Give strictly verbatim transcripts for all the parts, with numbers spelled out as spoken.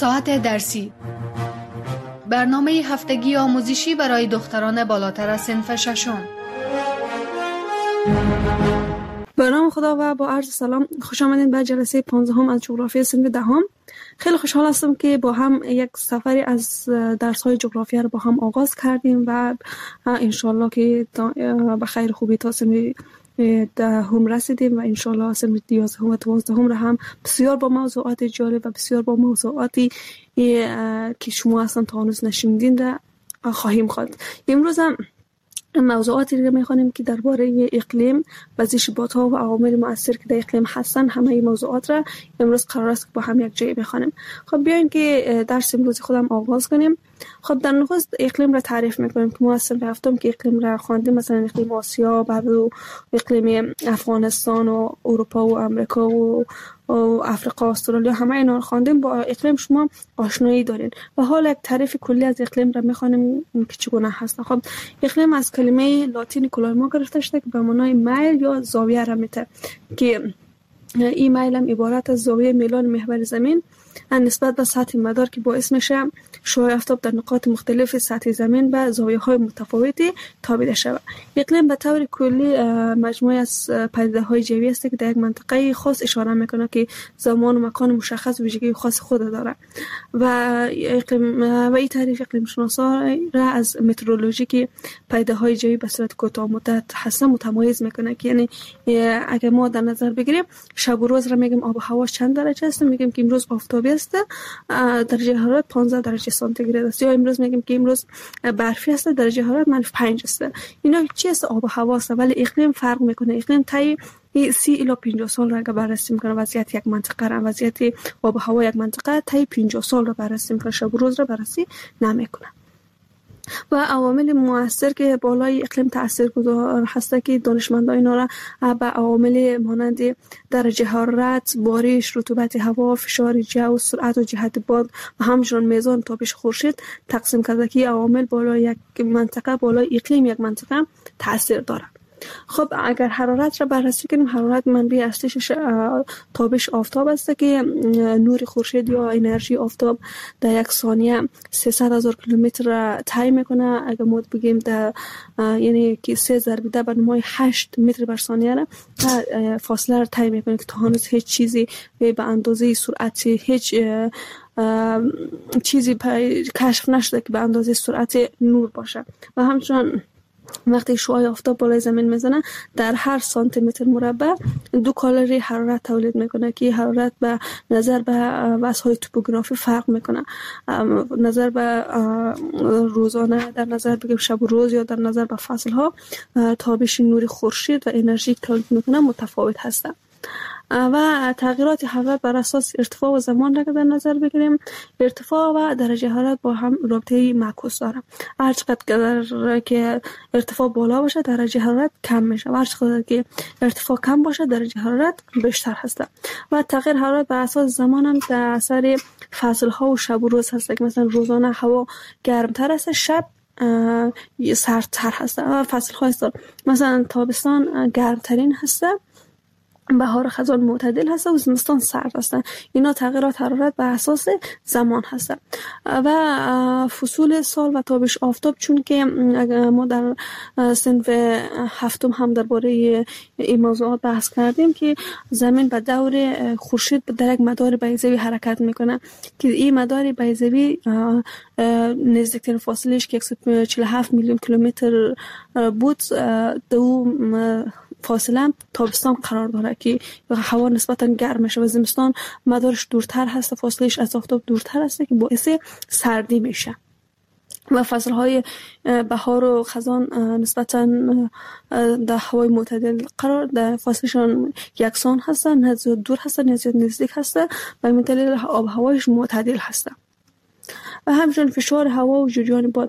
ساعت درسی، برنامه هفتگی آموزشی برای دختران بالاتر از صنف ششم. به نام خدا و با عرض سلام، خوش آمدین به جلسه پانزدهم از جغرافی صنف دهم. خیلی خوشحال هستم که با هم یک سفری از درس‌های جغرافیا رو با هم آغاز کردیم و انشالله که به خیر خوبی تا صنف دهم رسیدیم و انشالله صنف یازدهم و دوازدهم رو هم بسیار با موضوعات جالب و بسیار با موضوعاتی که شما اصلا تا هنوز نشنیدین را خواهیم خواند. امروز هم موضوعاتی رو می‌خوانیم که درباره اقلیم، وضعیت‌ها و عوامل مؤثر که در اقلیم هستن. همه این موضوعات را امروز قرار است که با هم یک جای بخوانیم. خب بیاین که درس امروز خودم آغاز کنیم. خب در نخست اقلیم را تعریف می‌کنیم که ما اصلا رفتم که اقلیم را خواندیم، مثلا اقلیم آسیا، بعد اقلیم افغانستان و اروپا و امریکا و و افریقا، استرالیا، همه اینا رو خواندیم. با اقلیم شما آشنایی دارین و حالا یک تعریف کلی از اقلیم را می‌خوانیم که چگونه هست. خب اقلیم از کلمه لاتین کلایما گرفته شده که به معنای میل یا زاویه را میده که این میل هم عبارت از زاویه میلان محور زمین نسبت به سطح مدار که باعث میشه شعاع آفتاب در نقاط مختلف سطح زمین به زاویه‌های متفاوتی تابیده شود. اقلیم به طور کلی مجموعه از پدیده‌های جوی است که در یک منطقه خاص اشاره میکنه که زمان و مکان مشخص ویژگی خاص خود داره و اقلیم و این تعریف اقلیم شناسا را از مترولوژی که پدیده‌های جوی به صورت کوتاه مدت هستن متمایز میکنه که یعنی اگه ما در نظر بگیریم شب و روز را میگیم آب و هوا چند درجه است، میگیم که امروز آفتابی است، درجه حرارت پانزده درجه سانتیگراد است، یا امروز میگیم که امروز برفی است، درجه حرارت منفی پنج است. اینا چی است؟ آب و هوا است. ولی اقلیم فرق میکنه. اقلیم طی سی الی پنجاه سال را که بررسی میکنه وضعیت یک منطقه را، وضعیت آب و هوا یک منطقه طی پنجاه سال را بررسی میکنه، شب و روز را بررسی نمیکنه. و عوامل مؤثر که بالای اقلیم تاثیرگذار هسته که دانشمندان اینا را به عوامل مانند درجه حرارت، بارش، رطوبت هوا، فشار جو، سرعت و جهت باد و همچنین میزان تابش خورشید تقسیم کرده که عوامل بالای یک منطقه، بالای اقلیم یک منطقه تاثیر داره. خب اگر حرارت را بررسی کنیم، حرارت منبع اصلیش تابش آفتاب است که نور خورشید یا انرژی آفتاب در یک ثانیه سیصد هزار کیلومتر را طی میکنه. اگر ما بگیم در یعنی که سه ضربیده بر نمای هشت متر بر ثانیه را فاصله را طی میکنه که تا هنوز هیچ چیزی به اندازه سرعت هیچ چیزی کشف نشده که به اندازه سرعت نور باشه. و همچنین وقتی شعاع آفتاب بالای زمین میزنه در هر سانتی متر مربع دو کالری حرارت تولید میکنه که حرارت به نظر به وضعهای توپوگرافی فرق میکنه. نظر به روزانه، در نظر بگیم شب و روز، یا در نظر به فصل ها تابش نور خورشید و انرژی تولید میکنه متفاوت هست. و تغییرات حرارت بر اساس ارتفاع و زمان را در نظر بگیریم، ارتفاع و درجه حرارت با هم رابطه معکوس دارند. هر چقدر که ارتفاع بالا باشه درجه حرارت کم میشه و هر چقدر که ارتفاع کم باشه درجه حرارت بیشتر هست. و تغییر حرارت بر اساس زمان هم در اثر فصل ها و شب و روز هست که مثلا روزانه هوا گرمتر است، شب سردتر هست. و فصل ها هست مثلا تابستان گرمترین هست، بهار خزان معتدل هست و زمستان سرد هست. اینا تغییرات حرارت بر اساس زمان هست. و فصول سال و تابش آفتاب، چون که ما در صنف هفتم هم درباره این موضوعات بحث کردیم که زمین به دور خورشید در یک مدار بیضوی حرکت میکنه که این مدار بیضوی نزدیکترین فاصلهش که صد و چهل و هفت میلیون کیلومتر بود، دو فاصله تابستان قرار داره که هوا نسبتا گرم میشه و زمستان مدارش دورتر هست، فاصلهش از آفتاب دورتر هست که باعث سردی میشه. و فصلهای بهار و خزان نسبتا در هوای معتدل قرار در فاصلشان یکسان هستن، نه زیاد دور هستن نه زیاد نزدیک هستن و همین دلیل آب هوایش معتدل هستن. و همچنین فشار هوا و جریان باد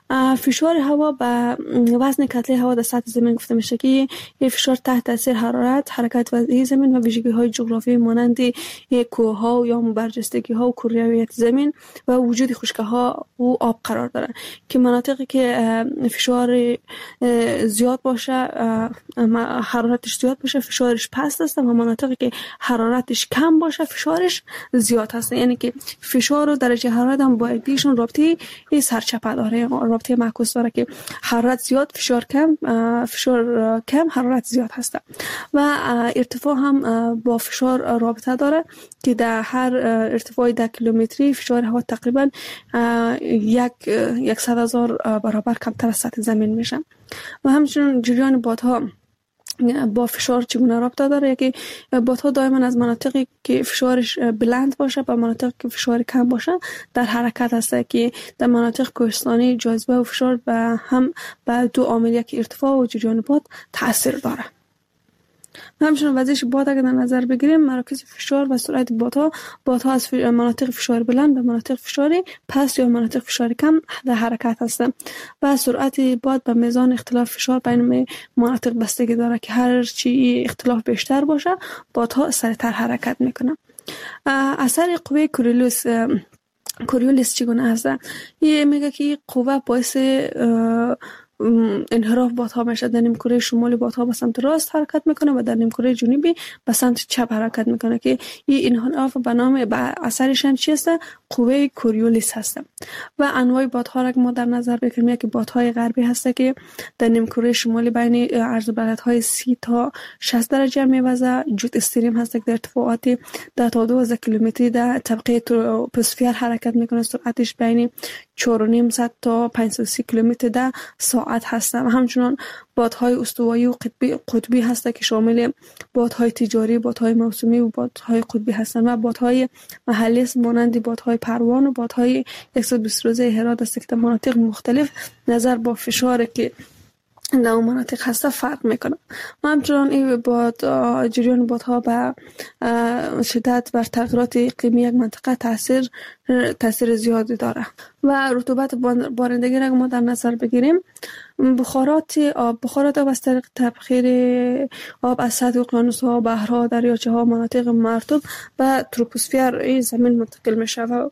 فشار هوا به وزن کتله هوا در سطح زمین گفته میشه که این فشار تحت تاثیر حرارت، حرکت وضعی زمین و ویژگی های جغرافیایی مانند کوه ها یا برجستگی ها و کرویت زمین و وجود خشکی ها و آب قرار داره که مناطقی که فشار زیاد باشه، حرارتش زیاد باشه، فشارش پست است و مناطقی که حرارتش کم باشه فشارش زیاد هست. یعنی که فشار و درجه حرارت هم با دیشون رابطه سرچپه داره، رابطه معکوس داره که حرارت زیاد فشار کم، فشار کم حرارت زیاد هست و ارتفاع هم با فشار رابطه داره که در هر ارتفاع ده کیلومتری فشار هوا تقریبا یک یکصد هزار برابر کمتر از سطح زمین میشه. و همچنین جریان بادها با فشار چگونه رابطه داره؟ یکی بادها دائما از مناطقی که فشارش بلند باشه به مناطقی که فشار کم باشه در حرکت هست که در مناطق کوهستانی جاذبه و فشار به هم به دو عامل، یک ارتفاع و جریان باد تاثیر داره. همچنین وضعیت باد اگر در نظر بگیریم، مراکز فشار و سرعت بادها بادها از مناطق فشار بلند به مناطق فشار پست یا مناطق فشار کم در حرکت هستند و سرعت باد به میزان اختلاف فشار بین مناطق بستگی داره که هر چی اختلاف بیشتر باشه بادها سریعتر حرکت میکنه. اثر قوه کوریولیس کوریولیس چگونه هست؟ این میگه که این قوه باعث انحراف بادها میشه. در نیمکره شمالی بادها به سمت راست حرکت میکنه و در نیمکره جنوبی به سمت چپ حرکت میکنه که این انحراف به نام به اثرش چی است؟ قوه کوریولیس هست. و انواع بادها را ما در نظر بگیریم که بادهای غربی هست که در نیمکره شمالی بین عرض و بلندهای سی تا شصت درجه میوزه. جوت استریم هست که در ارتفاعات ده تا دوازده کیلومتری در طبقه تروپوسفیر حرکت میکنه. سرعتش بین چهار و نیم صد تا پنجصد و سی کیلومتر در ساعت هست. و همچنان بادهای استوایی و قطبی قطبی هست که شامل بادهای تجاری، بادهای موسمی و بادهای قطبی هستند و بادهای محلی است مانند بادهای پروان و بادهای صد و بیست روزه هرات است که در مناطق مختلف نظر با فشار که در اون مناطق هسته فرق میکنه. و همچنان این باد جریان بادها به شدت بر تغییرات اقلیمی یک منطقه تاثیر تاثیر زیادی داره. و رطوبت بارندگی را ما در نظر بگیریم، بخارات آب بخارات آب از طریق تبخیر آب از سطح اقیانوس‌ها، بحرها، دریاچه ها، مناطق مرطوب و تروپوسفیر زمین منتقل میشه و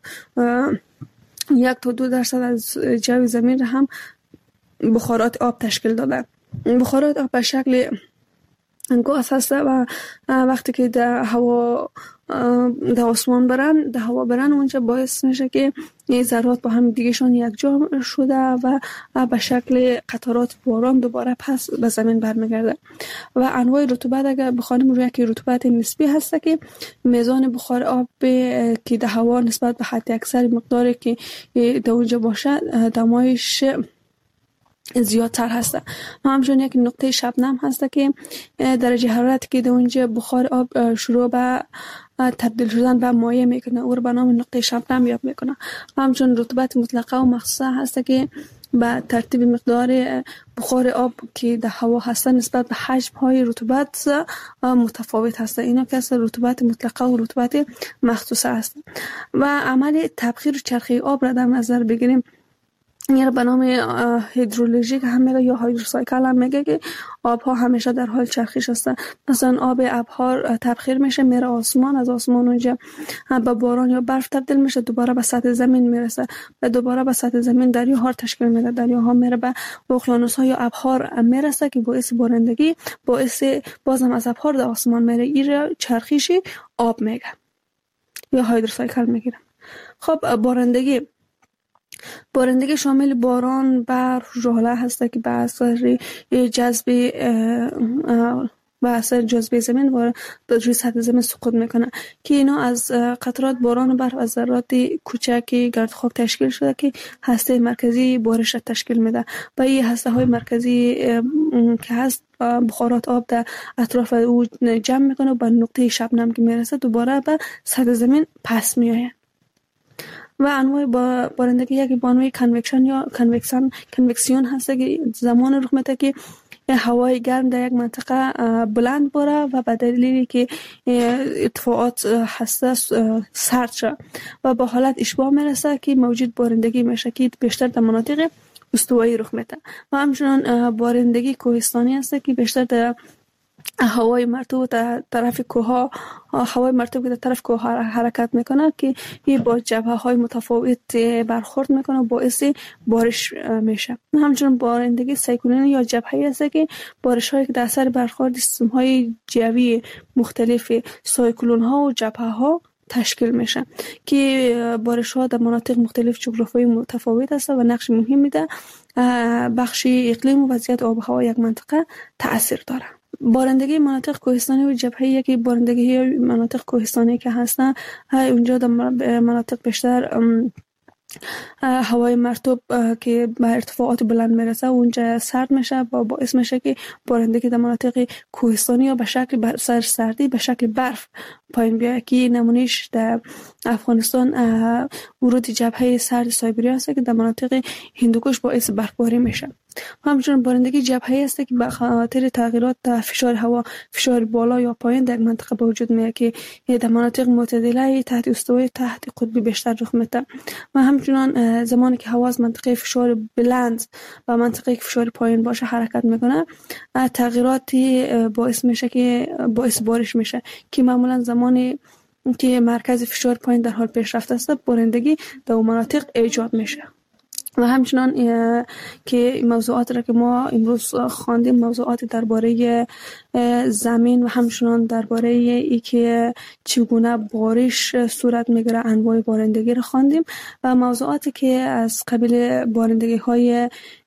یک تا دو درصد از جو زمین را هم بخارات آب تشکیل داده. بخارات آب به شکل گاز هست و وقتی که در هوا در آسمان برن در هوا برن اونجا باعث میشه که این ذرات با هم دیگهشون یک جا شده و به شکل قطرات باران دوباره پس به زمین برمیگرده. و انواع رطوبت اگر بخوانیم روی که رطوبت نسبی هست که میزان بخار آب که در هوا نسبت به حد اکثر مقداری که در اونجا باشه دمایش زیادتر هسته. و همچنین یک نقطه شبنم هسته که درجه حرارتی که در اونجا بخار آب شروع به تبدیل شدن به مایع میکنه او رو به نام نقطه شبنم یاد میکنه. و همچنین رطوبت مطلقه و مخصوصه هسته که به ترتیب مقدار بخار آب که در هوا هسته نسبت به حجم های رطوبت متفاوت هسته. اینا که از رطوبت مطلقه و رطوبت مخصوصه هست. و عمل تبخیر چرخه آب را در نظر بگیریم، یعنی به نام هیدرولوژیک هم میگه یا هایدروسایکل هم میگه که آبها همیشه در حال چرخش هستن. مثلا آب ابحار تبخیر میشه میره آسمان، از آسمان اونجا به باران یا برف تبدیل میشه، دوباره به سطح زمین میرسه و دوباره به سطح زمین دریاها تشکیل میده. دریاها میره به اقیانوس ها یا ابحار میرسه که باعث بارندگی باعث بازم از ابحار در آسمان میره. این چرخشی آب میگه یا هایدروسایکل میگیره. خب بارندگی بارندگی شامل باران، برف، ژوله هست که به اثر جذب به اثر جاذبه زمین وارد روی سطح زمین سقوط میکنه که اینا از قطرات باران و برف از ذرات کوچک گرد خاک تشکیل شده که هسته مرکزی بارش تشکیل میده و این هسته های مرکزی که هست بخارات آب در اطراف او جمع میکنه و به نقطه شبنم که میرسه دوباره به سطح زمین پس میآید. و انواع بارندگی یکی با انواع کنوکشن یا کنوکسن کنوکسیون هست که زمان رخ میده که هوای گرم در یک منطقه بلند باره و به دلیلی که ارتفاعات حساس سرد شه و با حالت اشباع میرسه که موجود بارندگی میشه که بیشتر در مناطق استوایی رخ میده و همچنان بارندگی کوهستانی است که بیشتر در هوای مرطوب در طرف کوه، هوای مرطوب که در طرف کوه حرکت میکنه که این با جبهه های متفاوت برخورد میکنه، باعث بارش میشه. همچنین بارندگی سیکلونی یا جبهه‌ای است که بارش هایی که در اثر برخورد سیستم های جوی مختلف سایکلون ها و جبهه ها تشکیل میشه که بارش ها در مناطق مختلف جغرافیایی متفاوت است و نقش مهم میده بخش اقلیم و وضعیت آب و هوا یک منطقه تاثیر داره. بارندگی مناطق کوهستانی و جبهه‌ای که بارندگی مناطق کوهستانی که هستن اونجا در مناطق بیشتر هوای مرطوب که به ارتفاعات بلند میرسه اونجا سرد میشه و باعث میشه که بارندگی در مناطق کوهستانی یا به شکل سر سردی به شکل برف پایین بیاد که نمونهش در افغانستان ورود جبهه سرد سایبریا است که در مناطق هندوکش باعث برفباری میشه. همچنین بارندگی جبهه‌ای است که به خاطر تغییرات در فشار هوا، فشار بالا یا پایین در منطقه به وجود میاد که در مناطق معتدله تحت استوایی تحت قطبی بیشتر رخ میده و همچنین زمانی که هوا از منطقه فشار بلند و منطقه فشار پایین باشه حرکت میکنه تغییراتی باعث میشه که باعث بارش میشه که معمولا زمانی که مرکز فشار پایین در حال پیشرفت است بارندگی در اون مناطق ایجاد میشه. و همچنان که موضوعات را که ما امروز خواندیم موضوعات درباره زمین و همچنان درباره ای که چگونه بارش صورت میگیره انواع بارندگی را خواندیم و موضوعاتی که از قبیل بارندگی های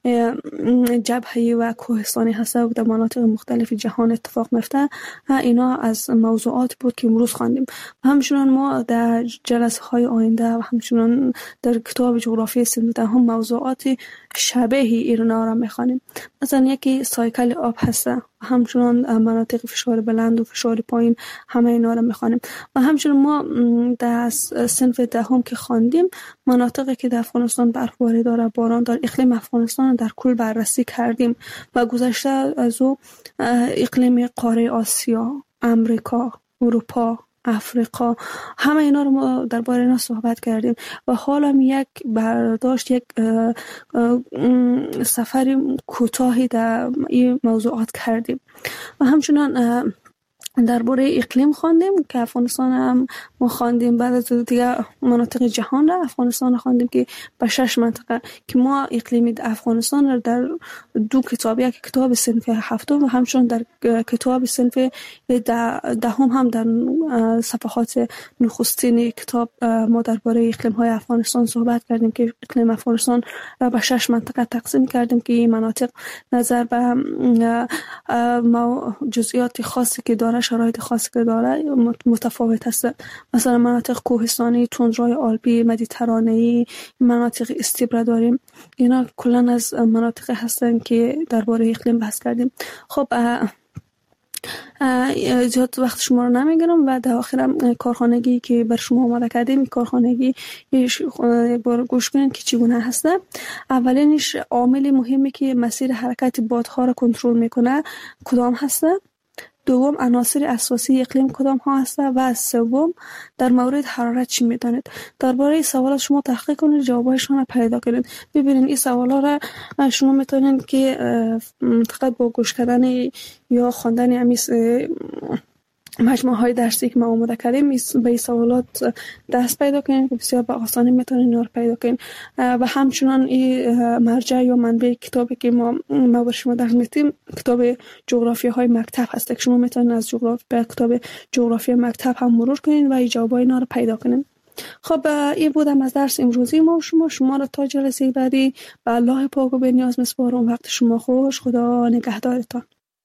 جبهه‌ای و کوهستانی هست و در مناطق مختلف جهان اتفاق میفته اینا از موضوعات بود که امروز خواندیم و همچنان ما در جلسه های آینده و همچنان در کتاب جغرافی سنت هم موضوعات شبیه اینا را میخوانیم. مثلا یکی سایکل آب هست، همچنان مناطق فشار بلند و فشار پایین همه اینا را میخوانیم و همچنان ما در صنف دهم که خواندیم مناطقی که در افغانستان برفباری داره باران داره اقلیم افغانستان در کل بررسی کردیم و گذشته از او اقلیم قاره آسیا، امریکا، اروپا، افریقا همه اینا رو ما درباره اینا صحبت کردیم و حالا یک برداشت یک سفر کوتاهی در این موضوعات کردیم و همچنان درباره اقلیم خواندیم که افغانستان هم ما خواندیم بعد از دیگه مناطق جهان را افغانستان خواندیم که به شش منطقه که ما اقلیم افغانستان را در دو کتاب یک کتاب صنف هفتم و همچنان در کتاب صنف دهم هم در صفحات نخستین کتاب ما درباره اقلیم های افغانستان صحبت کردیم که اقلیم افغانستان را به شش منطقه تقسیم کردیم که این مناطق نظر به جزئیات خاصی که داره شرایط خاصی که داره متفاوت است. مثلا مناطق کوهستانی، تندرهای آلپی، مدیترانه‌ای، مناطق استیبره داریم. اینا کلا از مناطق هستن که درباره اقلیم بحث کردیم. خب زیاد وقت شما رو نمیگیرم و در آخرم کارخانگی که بر شما آماده کردیم کارخانگی یک بار گوش کنید که چگونه هسته. اولینش عامل مهمی که مسیر حرکت بادها را کنترل میکنه کدام هسته؟ دوم عناصر اساسی اقلیم کدام ها هست و سوم در مورد حرارت چی میدانید؟ درباره این سوالات شما تحقیق کنید جوابایشان را پیدا کنید. ببینید این سوالا را شما میتونید که فقط با گوش کردن یا خواندن امیس مجموعه های درسی که ما آماده کردیم به این سوالات دست پیدا کنید که بسیار به آسانی میتونید اینا رو پیدا کنید و همچنان این مرجع یا منبع کتابی که ما ما بر شما درس میدیم کتاب جغرافی های مکتب هست که شما میتونید از جغرافی به کتاب جغرافی مکتب هم مرور کنید و این جوابای اینا رو پیدا کنید. خب این بودم از درس امروزی ما و شما شما را تا جلسه بعدی به الله پاک و بی‌نیاز میسپارم. وقت شما خوش. خدا نگهدارتان.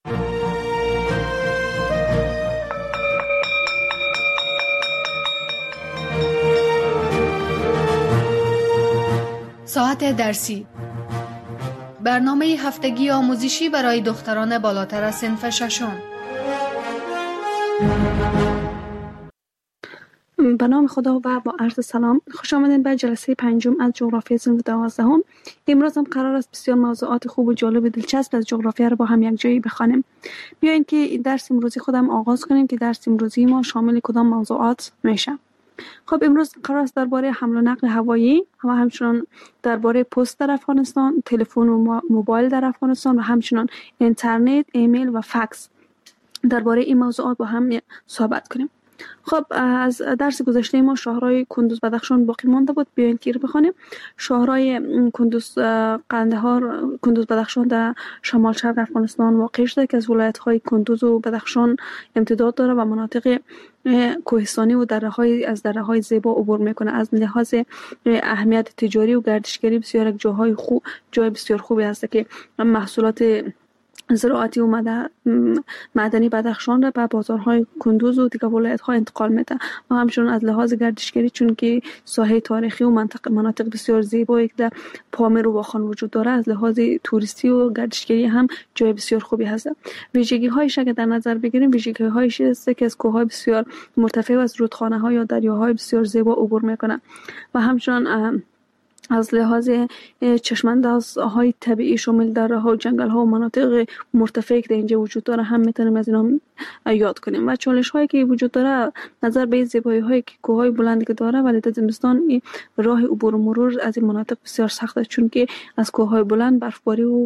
ساعت درسی برنامه هفتگی آموزشی برای دختران بالاتر از صنف ششم. به نام خدا و با عرض سلام خوش آمدین به جلسه پنجم از جغرافی صنف دوازدهم. امروز هم قرار است بسیار موضوعات خوب و جالب و دلچسب از جغرافی را با هم یک جایی بخوانیم. بیاین که درس امروزی خودم آغاز کنیم که درس امروزی ما شامل کدام موضوعات میشه. خب امروز قرار است درباره حمل و نقل هوایی و همچنان درباره پست در افغانستان، تلفن و موبایل در افغانستان و همچنان اینترنت، ایمیل و فکس درباره این موضوعات با هم صحبت کنیم. خب از درس گذشته ما شاهرای کندوز بدخشان باقی مانده بود. بیاین که بخونیم. شاهرای کندوز قندهار کندوز بدخشان در شمال شرق افغانستان واقع شده که از ولایت‌های کندوز و بدخشان امتداد داره و مناطق کوهستانی و دره‌های از دره‌های زیبا عبور میکنه. از لحاظ اهمیت تجاری و گردشگری بسیار یک جاهای خوب جای بسیار خوبی هست که محصولات زراعتی و معدنی بدخشان را به بازارهای کندوز و دیگر ولایت‌ها انتقال میده و همچنین از لحاظ گردشگری چون که ساحه تاریخی و منطقه مناطق بسیار زیبایی که در پامیر و واخان وجود داره، از لحاظ توریستی و گردشگری هم جای بسیار خوبی هست. ویژگی‌هایش اگر در نظر بگیریم، ویژگی‌هایش است که از کوه‌های بسیار مرتفع و از رودخانه‌ها یا دریاهای بسیار زیبا عبور میکنه و همچنین از لحاظ چشماندازهای طبیعی شامل دره‌ها و جنگل‌ها و مناطق مرتفعی که در اینجا وجود داره هم میتونیم از اینا یاد کنیم. و چالش‌هایی که وجود داره نظر به زیبایی‌هایی که کوه‌های بلندی که داره، ولی در زمستان راه عبور و مرور از این مناطق بسیار سخته چون که از کوه‌های بلند برفباری و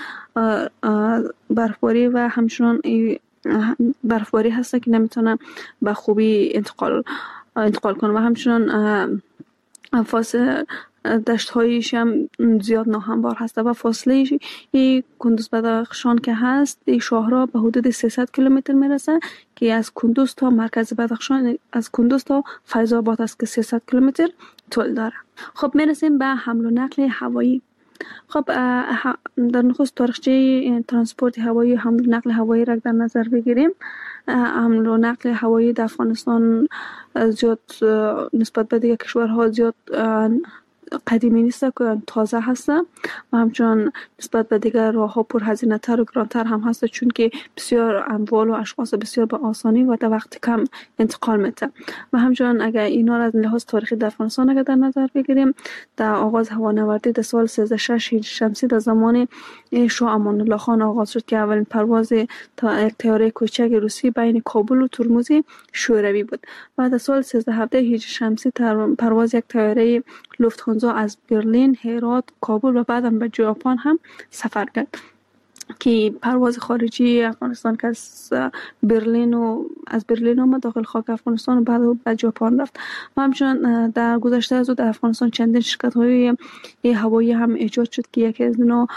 برفباری و همچنان برفباری هست که نمیتونه به خوبی انتقال انتقال کنه و همچنان فاصله دشت هایش هم زیاد ناهموار هست و فاصله ای کندوز بدخشان که هست این شاهرا به حدود سیصد کیلومتر میرسه که از کندوز تا مرکز بدخشان از کندوز تا فیض آباد است که سیصد کیلومتر طول داره. خب میرسیم به حمل و نقل هوایی. خب در نخست تاریخچه ترانسپورت هوایی حمل و نقل هوایی را در نظر بگیریم. حمل و نقل هوایی در افغانستان زیاد نسبت به دیگر کشورها زیاد قدیمی نیست که تازه هست و همچنان نسبت به دیگر راه‌ها پرهزینه تر و گرانتر هم هست چون که بسیار اموال و اشخاص بسیار به آسانی و در وقت کم انتقال میده و همچنان اگر اینا را از لحاظ تاریخی در افغانستان اگر در نظر بگیریم، در آغاز هوانوردی در سال سیزده شش هجری شمسی در زمان شاه امان الله خان آغاز شد که اولین پرواز تا یک طیاره کوچک روسی بین کابل و ترمز شوروی بود و در سال سیزده هفده هجری شمسی پرواز یک طیاره لوفت‌هانزا از برلین، هرات، کابل و بعدم به ژاپن هم سفر کرد که پرواز خارجی افغانستان که از برلین و از برلین آمد داخل خاک افغانستان و بعد به ژاپن رفت و همچنین در گذشته از او در افغانستان چندین شرکت‌های هوایی هم ایجاد شد که یکی از اینا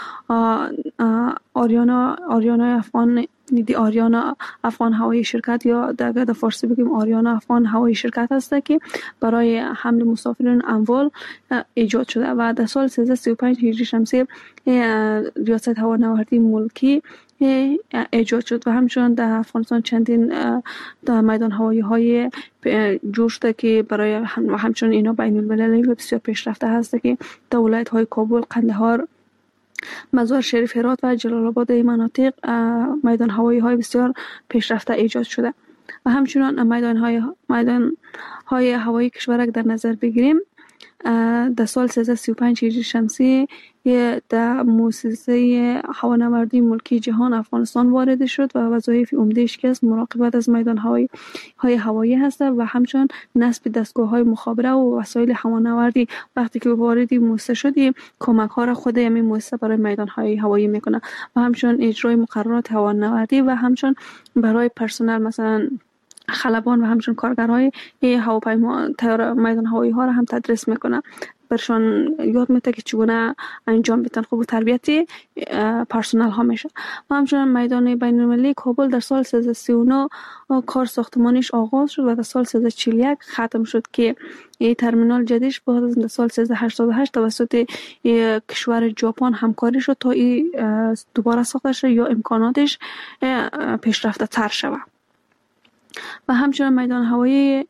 آریانا آریانا افغان دی آریانا افغان هوایی شرکت یا در فارسی بگیم آریانا افغان هوایی شرکت هست که برای حمل مسافرین اموال ایجاد شده و در سال سیزده سی و پنج هجری شمسی ریاست هوانوردی ملکی ایجاد شد و همچنین در افغانستان چندین در میدان هوایی های جور شده که برای و همچنین اینا بین المللی و بسیار پیشرفته هست که در ولایت های کابل، قندهار، مزار شریف، هرات و جلال آباد این مناطق میدان هوایی های بسیار پیشرفته ایجاد شده و همچنین میدان های میدان های هوایی کشور در نظر بگیریم. در سال سیزده سی و پنج هجری شمسی در مؤسسه هوانوردی ملکی جهان افغانستان وارد شد و وظایف عمده‌اش که است مراقبت از میدان هوایی های هوایی هست و همچنین نصب دستگاه های مخابره و وسایل هوانوردی. وقتی که وارد مؤسسه شدی کمک ها را خود همین مؤسسه برای میدان های هوایی میکنه و همچنین اجرای مقررات هوانوردی و همچنین برای پرسنل مثلا خلبان و همچنین کارگرهای هواپیما طیاره میدان هوایی ها را هم تدریس میکنه، برشان یاد میده که چگونه انجام بدن خوب تربیتی پرسنل ها میشه. و همچنین میدان بین المللی کابل در سال سیزده سی و نه کار ساختمانیش آغاز شد و در سال سیزده چهل و یک ختم شد که این ترمینال جدیدش بعد از سال سیزده هشتاد و هشت توسط کشور ژاپن همکاری شد تا این دوباره ساخته شد یا امکاناتش پیشرفته تر شود. و همچنین میدان هوایی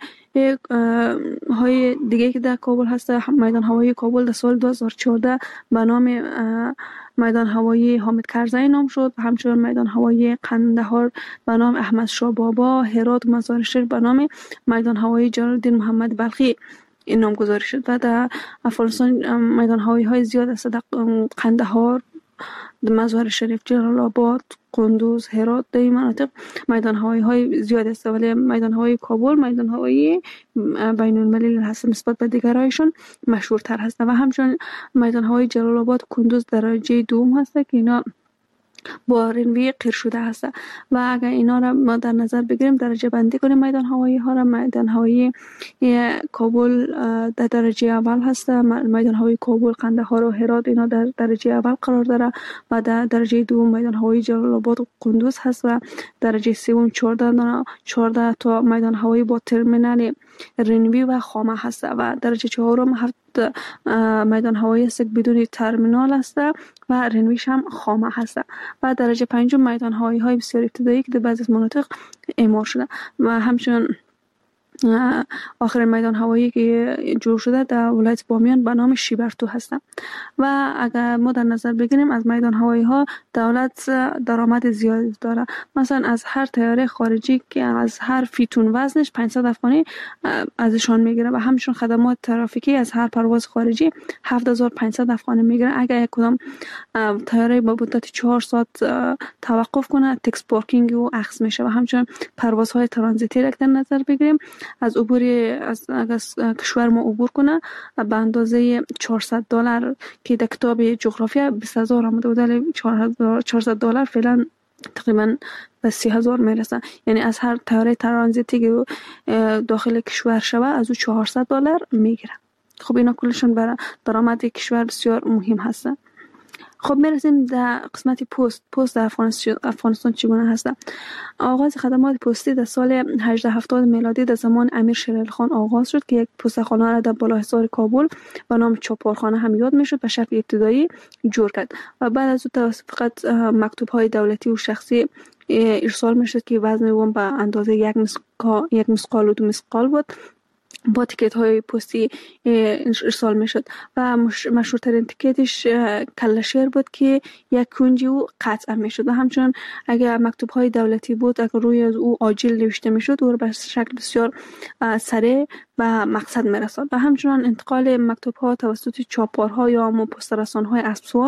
های دیگه که در کابل هست، میدان هوایی کابل در سال دو هزار و چهارده به نام میدان هوایی حامد کرزی نام شد و همچنین میدان هوایی قندهار به نام احمد شاه بابا، هرات و مزار شریف به نام میدان هوایی جلال الدین محمد بلخی این نام گذاری شد و در افغانستان میدان هوایی های زیاد است. در قندهار مزار شریف، جلال آباد، قندوز، هرات، در این مناطق میدان هوایی های زیاد است، ولی میدان هوایی کابل میدان هوایی بین المللی هست، نسبت به دیگرایشون مشهورتر هست. و همچنین میدان هوایی جلال آباد، قندوز درجه دوم هست که اینا با رنوی قیر شده هست. و اگر اینا را ما در نظر بگیریم، درجه بندی کنیم میدان هوایی ها را، میدان هوایی کابل در درجه اول هست، میدان هوایی کابل، قندهار و هرات اینا در درجه اول قرار داره. و در درجه دوم میدان هوایی جلال آباد و قندوز هست. و درجه سوم چهارده چهارده تا میدان هوایی با ترمینال رنوی و خامه هست. و درجه چهارم هفت میدان هوایی است بدون ترمینال است و رنویش هم خامه هست. و درجه پنجم میدان هوایی های بسیار ابتدایی که در بعضی از مناطق اعمار شده. و همچنین آخرین میدان هوایی که جور شده در ولایت بامیان به نام شیبرتو هست. و اگر ما در نظر بگیریم از میدان هوایی ها دولت درآمد زیادی داره. مثلا از هر طیاره خارجی که از هر فیتون وزنش پانصد افغانی ازشان میگیره و همچنین خدمات ترافیکی از هر پرواز خارجی هفت هزار و پانصد افغانی میگیره. اگر یک کدام طیاره با مدت چهار ساعت توقف کنه، تکس پارکینگ او اخذ میشه. و همچنین پروازهای ترانزیتی را در نظر بگیریم، از عبور از کشور ما عبور کنه به اندازه چهارصد دلار که در کتاب جغرافیا بیست هزار آمده بود، چهارصد دلار فعلا تقریبا به سی هزار میرسه. یعنی از هر طیاره ترانزیتی که داخل کشور شوه از او چهارصد دلار میگیره. خب اینا کلشون برای درآمد کشور بسیار مهم هست. خب میرسیم در قسمت پست. پست در افغانستان, افغانستان چگونه هست؟ آغاز خدمات پستی در سال هجده هفتاد میلادی در زمان امیر شیر علی خان آغاز شد که یک پستخانه را در بالاحصار کابل به نام چاپارخانه هم یاد میشد به شکل ابتدایی جور کرد. و بعد از او فقط مکتوب های دولتی و شخصی ارسال میشد که وزن اون به اندازه یک مسقال یک مسقال و دو مسقال بود. با تیکت های پستی ارسال می شد و مشهورترین تیکتش کلشیر بود که یک کنجی او قطع می شد. و همچنان اگر مکتوب های دولتی بود، اگر روی از او آجیل نوشته می شد، او به شکل بسیار سریع و مقصد می رساد. و همچنان انتقال مکتوب ها توسط چاپارها یا پست‌رسان های اسبسوار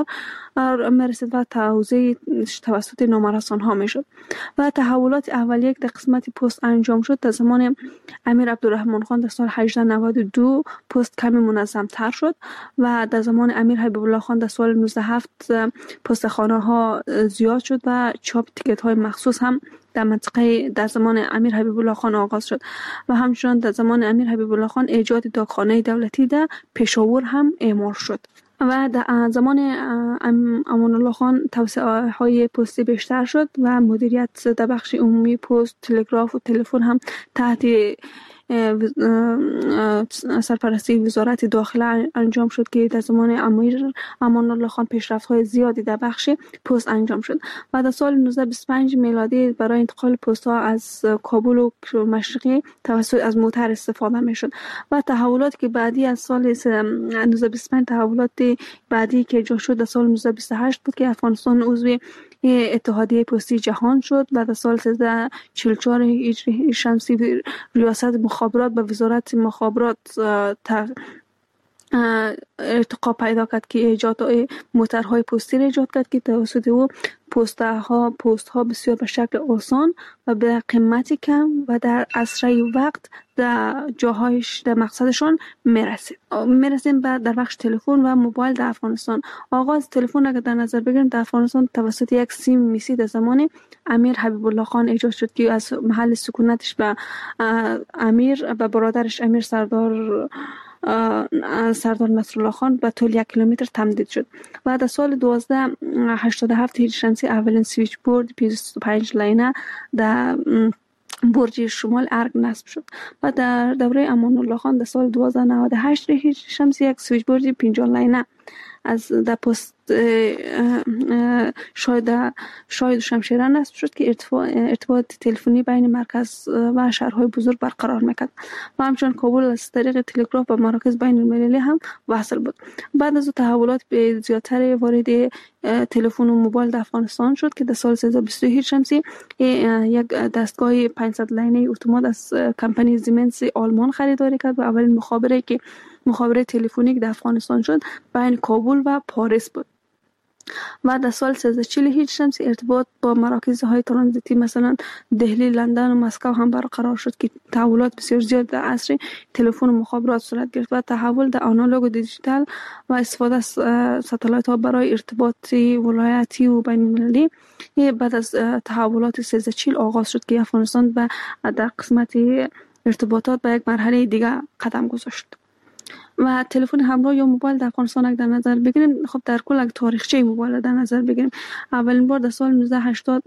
می رسید و توزیع توسط نامه‌رسان ها می شد. و تحولات اولیه در قسمت پست انجام شد در زمان امیر عبدالرحمن خان در سال هجده نود و دو پست کمی منظم تر شد. و در زمان امیر حبیب الله خان در سال نوزده هفت پست خانه ها زیاد شد و چاپ تیکت های مخصوص هم در منطقه در زمان امیر حبیب الله خان آغاز شد. و همچنان در زمان امیر حبیب الله خان ایجاد داغخانه دولتی در پشاور هم اعمار شد. و در زمان امان الله خان توسعه های پستی بیشتر شد و مدیریت در بخش عمومی پست، تلگراف و تلفن هم تحت سرپرستی وزارت داخله انجام شد که در زمان امیر امان الله خان پیشرفت های زیادی در بخش پست انجام شد. و در سال نوزده بیست و پنج میلادی برای انتقال پست ها از کابل و مشرقی توسط از موتر استفاده می شد. و تحولاتی که بعدی از سال نوزده بیست و پنج تحولات بعدی که جا شد در سال نوزده بیست و هشت بود که افغانستان عضو اتحادیه پستی جهان شد. و در سال سیزده و چهل و چهار هجری شمسی ریاست مخابرات به وزارت مخابرات ارتقا پیدا کرد که ایجاد موترهای پستی را ایجاد کرد که توسط او پست ها پست ها بسیار به شکل آسان و به قیمتی کم و در اسرع وقت در جاهایش در مقصدشون میرسید. میرسیم بعد در بخش تلفن و موبایل در افغانستان. آغاز تلفن اگر در نظر بگیریم در افغانستان توسط یک سیم میسی در زمان امیر حبیب الله خان ایجاد شد که از محل سکونتش به امیر و برادرش امیر سردار سردار نصرالله خان به طول یک کیلومتر تمدید شد. و در سال دوازده هشتاد و هفت هجری شمسی اولین سویچ بورد بیست و پنج لینه در برج شمال ارگ نصب شد. و در دوره امان الله خان در سال دوازده نود و هشت هجری شمسی یک سویچ بورد پنجاه لینه از در پست شاید شاید شمشیره نصب شد که ارتباط تلفنی بین مرکز و شهرهای بزرگ برقرار میکرد. و همچنین کابل از طریق تلگراف به مراکز بین المللی هم وصل بود. بعد از تحولات به زیادتر وارد تلفن و موبایل در افغانستان شد که در سال سیزده و بیست هجری شمسی یک دستگاه پانصد لینه اتومات از کمپانی زیمنس آلمان خریداری کرد و اولین مخابره که مخابره تلفنی در افغانستان شد بین کابل و پاریس بود. و در سال سیزده چهل هجری شمسی ارتباط با مراکز های ترانزیتی مثلا دهلی، لندن و مسکو هم برقرار شد که تحولات بسیار زیاد در عصر تلفن و مخابرات صورت گرفت و تحول در آنالوگ و دیجیتال و استفاده از ستلایت ها برای ارتباطی ولایتی و بین المللی بعد از تحولات سیزده چهل آغاز شد که افغانستان به در قسمت ارتباطات به یک مرحله دیگه قدم گذاشت. و تلفن همراه یا موبایل در افغانستان در نظر بگیریم، خب در کل اگه تاریخچه موبایل در نظر بگیریم، اولین بار در سال نوزده هشتاد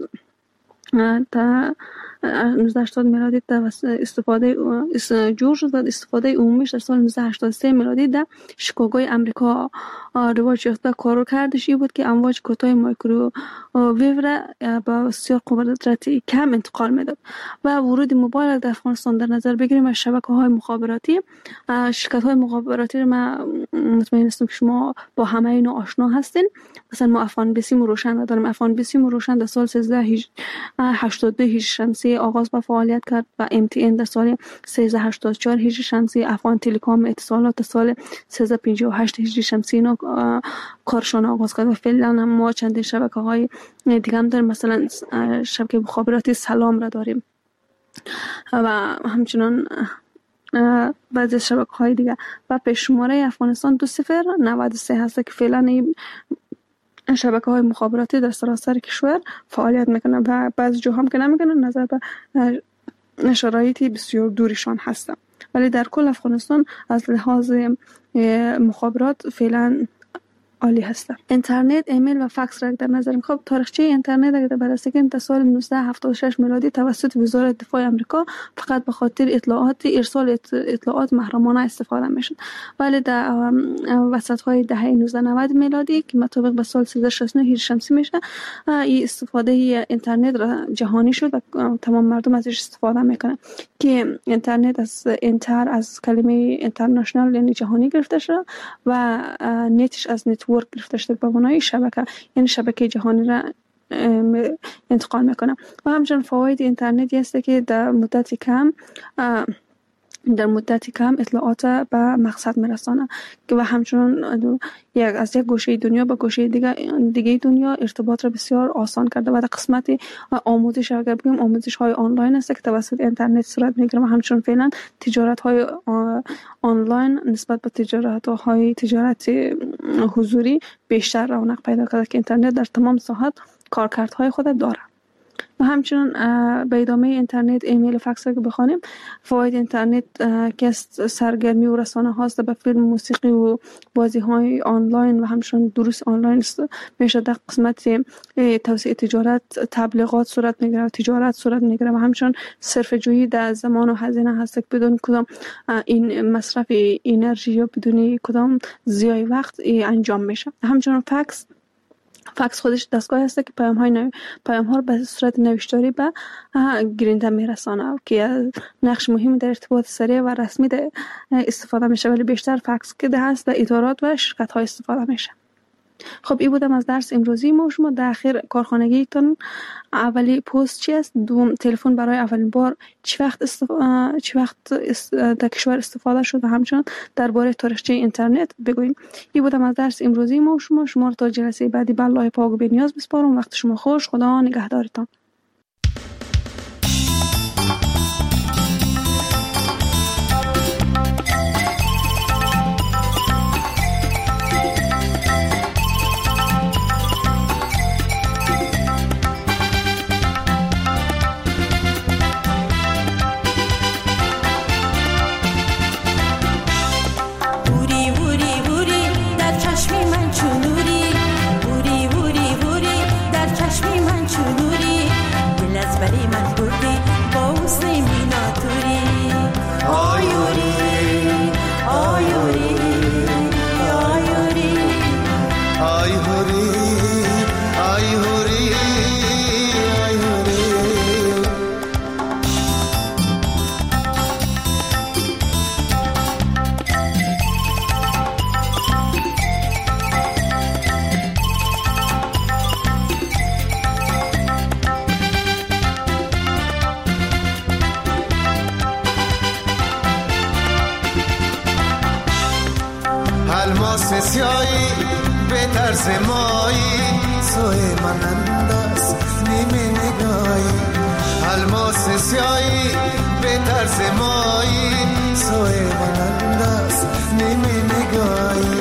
تا نوزده هشتاد میلادی در استفاده جور شد و استفاده عمومیش در سال نوزده هشتاد و سه میلادی در شیکاگوی امریکا رواج یافت و کار کردش این بود که امواج کوتاه مایکرو ویو را با بسیار قدرت کم انتقال میداد و ورود موبایل در افغانستان در نظر بگیریم و شبکه‌های مخابراتی، شرکت‌های مخابراتی را ما مطمئن هستم که شما با همه اینا آشنا هستین. مثلا ما افغان بیسیم و روشن داریم. افغان بیسیم و روشن در سال سیزده هشتاد و دو هجری شمسی آغاز به فعالیت کرد و ام تی ان در سال سیزده هشتاد و چهار هجری شمسی، افغان تلکام اتصالات در سال سیزده پنجاه و هشت هجری شمسی اینا کارشان آغاز کرد و فعلا ما چندین شبکه‌های دیگه هم داریم. مثلا شبکه مخابراتی سلام را داریم و همچنان بعضی شبکه‌های دیگه و پیش‌شماره افغانستان دو صفر نود و سه هست که فعلا این شبکه‌های مخابراتی در سراسر کشور فعالیت میکنه و بعضی جاها هم که نمیکنه نظر به شرایطی بسیار دوریشان هستن، ولی در کل افغانستان از لحاظ مخابرات فعلا عالی هستن. اینترنت، ایمیل و فکس را در نظر می‌گیریم. خب تاریخچه اینترنت اگه بررسی کنیم تا سال نوزده هفتاد و شش میلادی توسط وزارت دفاع آمریکا فقط به خاطر اطلاعات ارسال اطلاعات محرمانه استفاده میشد، ولی در وسط‌های دهه نوزده نود میلادی که مطابق به سال سیزده شصت و نه هجری شمسی میشه این استفاده اینترنت را جهانی شد و تمام مردم ازش استفاده میکنن که اینترنت از انتر از کلمه اینترنشنال یعنی جهانی گرفته شده و نتش از نت ورک گرفته شده به معنای شبکه، یعنی شبکه جهانی را انتقال میکنه. و همچنین فواید اینترنت هست که در مدت کم در مدت کم اطلاعات به مقصد میرسانه و همچنین یک از یک گوشه دنیا به گوشه دیگه دیگه دنیا ارتباط را بسیار آسان کرده و در قسمت آموزش اگر بگیم آموزش های آنلاین است که توسط اینترنت صورت میگیره و همچنین فعلا تجارت های آنلاین نسبت به تجارت های تجارت حضوری بیشتر رونق پیدا کرده که اینترنت در تمام ساحات کارکردهای خود داره. و همچنین به ادامه اینترنت، ایمیل و فکس را که بخوانیم، فواید اینترنت که سرگرمی و رسانه هاست به فیلم، موسیقی و بازی های آنلاین و همچنین دروس آنلاین میشه در قسمت توسعه تجارت تبلیغات صورت میگیره و تجارت صورت میگیره و همچنین صرفه جویی در زمان و هزینه هست که بدون کدام این مصرف انرژی یا بدون کدام ضیاع وقت انجام میشه. همچنین فکس فکس خودش دستگاه هست که پیام های نو... پیام ها رو به صورت نوشتاری به گیرنده میرسانه که نقش مهم در ارتباط سریع و رسمی استفاده میشه، ولی بیشتر فکس که هست در ادارات و شرکت ها استفاده میشه. خب این بودم از درس امروزی ما. شما در اخیر کارخانگیتون اولی پست چی است؟ دوم تلفن برای اولین بار چی وقت استف... چی وقت است... در کشور استفاده شد و همچنین درباره تاریخچه اینترنت بگویم. این بودم از درس امروزی ما. شما شما رو تا جلسه بعدی به الله پاک و بی‌نیاز بسپارم. وقت شما خوش. خدا نگهدارتان. الماس سیاهی به طرز مایی سوی من انداز نیمه نگاهی الماس سیایی به طرز مایی سوی من انداز نیمه نگاهی